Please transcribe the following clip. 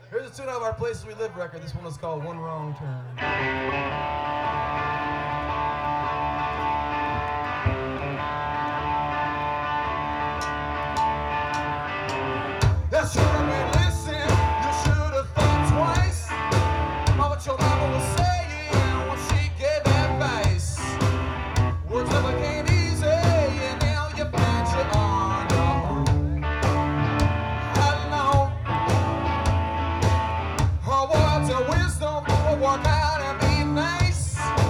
Here's a tune out of our Places We Live record. This one is called One Wrong Turn. That should have been listening. You should have thought twice about what your mama was saying when she gave advice. Words never came easy, and now you find you on your own. Alone. Her words of wisdom will work out and be nice.